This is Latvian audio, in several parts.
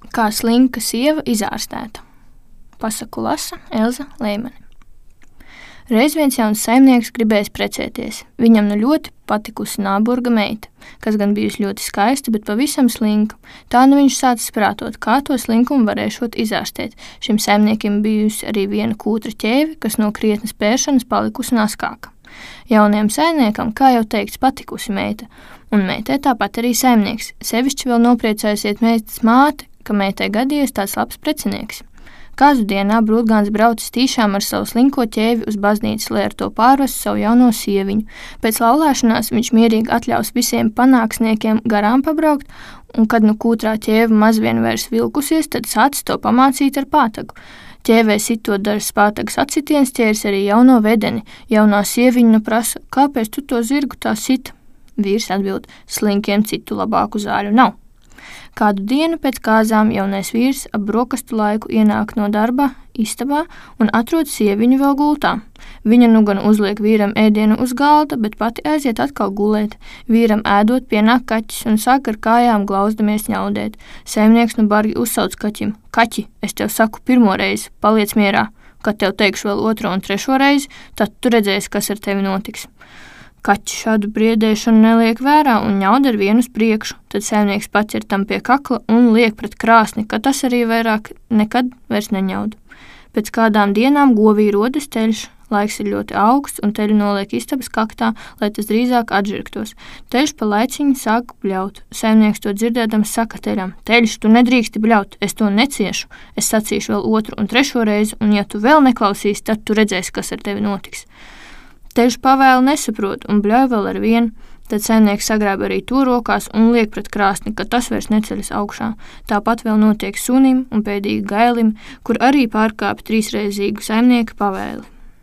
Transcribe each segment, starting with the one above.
Kā slinka sieva izārstēta. Pasaku lasa Elza Leimane. Reiz viens jauns saimnieks gribējis precēties. Viņam ļoti patikusi nāburga meita, kas gan bijusi ļoti skaista, bet pavisam slinka. Tā viņš sācis prātot, kā to slinkumu varēšot izārstēt. Šim saimniekiem bijusi arī viena kūtra ķēve, kas no krietnas pēršanas palikusi naskāka. Jaunajam saimniekam, kā jau teikts, patikusi meita, un meitai tāpat arī saimnieks. Sevišķi vēl nopriecājusiet meitas māte, ka meitai gadījies tāds labs precinieks. Kādu dienā brūtgāns braucis tīšām ar savu slinko ķēvi uz baznīcu, lai ar to pārvestu savu jauno sieviņu. Pēc laulāšanās viņš mierīgi atļaus visiem panāksniekiem garām pabraukt, un kad kūtrā ķēve mazvien vairs vilkusies, tad sācis to pamācīt ar pātagu. Ķēvē sitot dažas pātagas atsitiens, ķēris arī jauno vedeni. Jaunā sieviņa prasa, kāpēc tu to zirgu tā sita? Vīrs atbild, slinkiem citu labāku zāļu nav. Kādu dienu pēc kāzām jaunais vīrs ap brokastu laiku ienāk no darba istabā un atrod sieviņu vēl gultā. Viņa gan uzliek vīram ēdienu uz galda, bet pati aiziet atkal gulēt. Vīram ēdot pienāk kaķis un sāk ar kājām glauzdamies ņaudēt. Saimnieks bargi uzsauc kaķim: Kaķi, es tev saku pirmo reizi, paliec mierā. Kad tev teikšu vēl otro un trešo reizi, tad tu redzēsi, kas ar tevi notiks. Kaķis šādu briedēšanu neliek vērā un ņaud ar vienu uz priekšu, tad saimnieks paķer tam pie kakla un liek pret krāsni, ka tas arī vairāk nekad vairs neņaud. Pēc kādām dienām govī rodas teļš, laiks ir ļoti augsts un teļu noliek istabas kaktā, lai tas drīzāk atžirgtos. Teļš pa laiciņu sāk bļaut. Saimnieks to dzirdēdams saka teļam: Teļš, tu nedrīksti bļaut, es to neciešu, es sacīšu vēl otru un trešo reizi, un ja tu vēl neklausīsi, tad tu redzēsi, kas ar tevi notiks. Teļš pavēlu nesaprot un bļauj vēl ar vienu, tad saimnieks sagrāb arī to rokās un liek pret krāsni, ka tas vairs neceļas augšā. Tāpat vēl notiek sunim un pēdīgi gailim, kur arī pārkāpj trīsreizīgu saimnieka pavēli.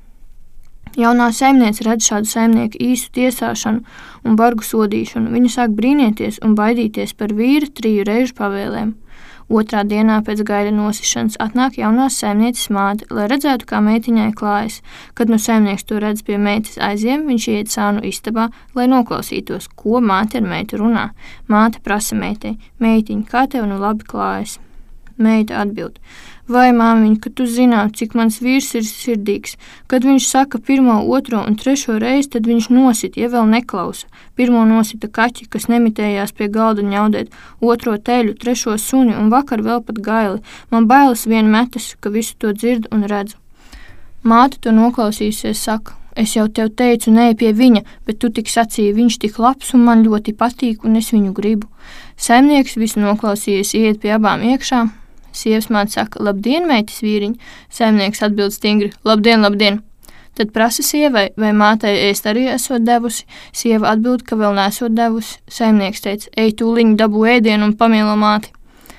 Jaunā saimniece redz šādu saimnieku īsu tiesāšanu un bargu sodīšanu. Viņa sāk brīnīties un baidīties par vīra 3 reižu pavēlēm. Otrā dienā pēc gaļa nosišanas atnāk jaunās saimnieces māte, lai redzētu, kā meitiņai klājas. Kad saimnieks to redz pie meitas aiziem, viņš iet sānu istabā, lai noklausītos, ko māte ar meitu runā. Māte prasa meitai: Meitiņ, kā tev labi klājas? Meita atbild: Vai, māmiņ, ka tu zināt, cik mans vīrs ir sirdīgs. Kad viņš saka pirmo, otro un trešo reizi, tad viņš nosit, ja vēl neklausa. Pirmo nosita kaķi, kas nemitējās pie galda ņaudēt, otro teļu, trešo suni un vakar vēl pat gaili. Man bailes vien metas, ka visu to dzirdu un redzu. Māte to noklausījusies saka: Es jau tev teicu, neej pie viņa, bet tu tik sacīji, viņš tik labs un man ļoti patīk un es viņu gribu. Saimnieks visu noklausījies, iet pie abām iekšā. Sievas māte saka: Labdien, meitas vīriņ! Saimnieks atbild stingri: Labdien, labdien! Tad prasa sievai, vai mātei ēst arī esot devusi. Sieva atbild, ka vēl nesot devusi. Saimnieks teica: Ej tūliņ, dabū ēdienu un pamielo māti.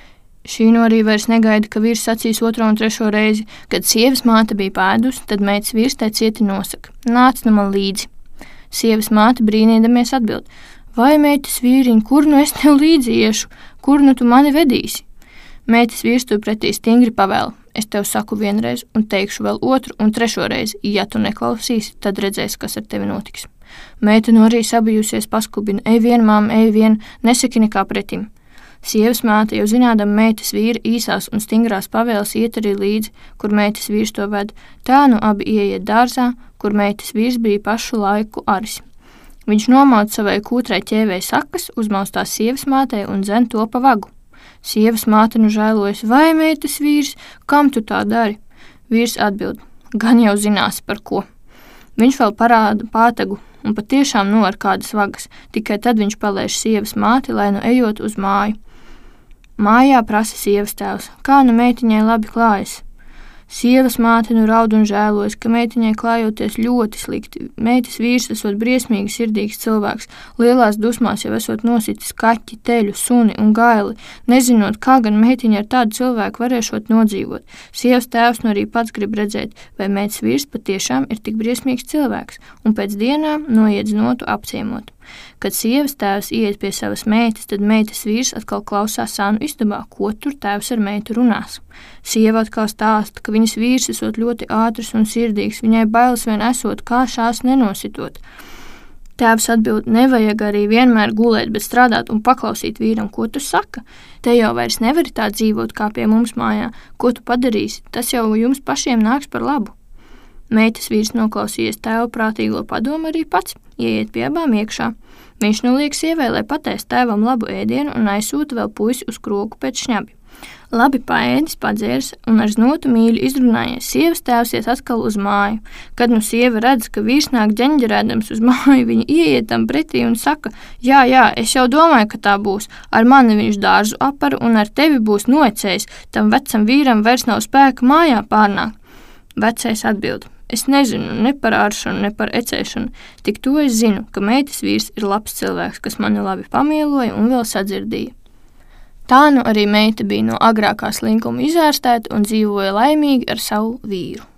Šī arī vairs negaida, ka vīrs sacīs otro un trešo reizi. Kad sievas māte bija pēdusi, tad meitas vīrs tai cieti nosaka: Nāc man līdzi. Sievas māte brīnīdamies atbild: Vai, meitas vīriņ, kur es tev līdzi iešu? Kur tu mani vedīsi? Meitas vīrs turpretī stingri pavēl: Es tev saku vienreiz un teikšu vēl otru un trešo reizi. Ja tu neklausīsi, tad redzēsi, kas ar tevi notiks. Meita arī sabijusies paskubina: Ej vien, māma, ej vien, nesaki nekā pretim. Sievas māte, jau zinādama meitas vīra īsās un stingrās pavēles, iet arī līdzi, kur meitas vīrs to ved. Tā abi ieiet dārzā, kur meitas vīrs bija pašu laiku aris. Viņš nomaut savai kūtrai ķēvei sakas, uzmaustās sievas mātei un dzen to pa vagu. Sievas māte žēlojas: Vai, meitas vīrs, kam tu tā dari? Vīrs atbild: Gan jau zināsi par ko. Viņš vēl parāda pātagu un patiešām ar kādas vagas, tikai tad viņš palaiž sievas māti, lai ejot uz māju. Mājā prasa sievas tēvs: Kā meitiņai labi klājas? Sievas māte raud un žēlojas, ka meitiņai klājoties ļoti slikti. Meitas vīrs esot briesmīgi sirdīgs cilvēks, lielās dusmās jau esot nositis kaķi, teļu, suni un gaili, nezinot, kā gan meitiņa ar tādu cilvēku varēšot nodzīvot. Sievas tēvs arī pats grib redzēt, vai meitas vīrs patiešām ir tik briesmīgs cilvēks, un pēc dienām noiet znotu apciemot. Kad sievas tēvs iet pie savas meitas, tad meitas vīrs atkal klausās sānu istabā, ko tur tēvs ar meitu runās. Sieva atkal stāsta, ka viņas vīrs esot ļoti ātrs un sirdīgs, viņai bailes vien esot, kā šās nenositot. Tēvs atbild, nevajag arī vienmēr gulēt, bet strādāt un paklausīt vīram, ko tu saka. Te jau vairs nevari tā dzīvot kā pie mums mājā. Ko tu padarīsi? Tas jau jums pašiem nāks par labu. Meitas vīrs noklausījies tēva prātīgo padomu arī pats, ieiet pie abām iekšā. Viņš liek sievai, lai patēs tēvam labu ēdienu un aizsūta vēl puisi uz krogu pēc šņabi. Labi paēdis, padzērs un ar znotu mīļu izrunājies, sievas tēvs iet atkal uz māju. Kad nu sieva redz, ka vīrs nāk ģeņģerēdams uz māju, viņa ieiet tam pretī un saka, jā, es jau domāju, ka tā būs. Ar mani viņš dārzu aparu un ar tevi būs noecējis, tam vecam vīram vairs nav spēka mājā pārnākt. Vecais atbild, es nezinu ne par āršanu, ne par ecēšanu, tik to es zinu, ka meitas vīrs ir labs cilvēks, kas mani labi pamieloja un vēl sadzirdīja. Tā nu arī meita bija no agrākā slinkuma izārstēta un dzīvoja laimīgi ar savu vīru.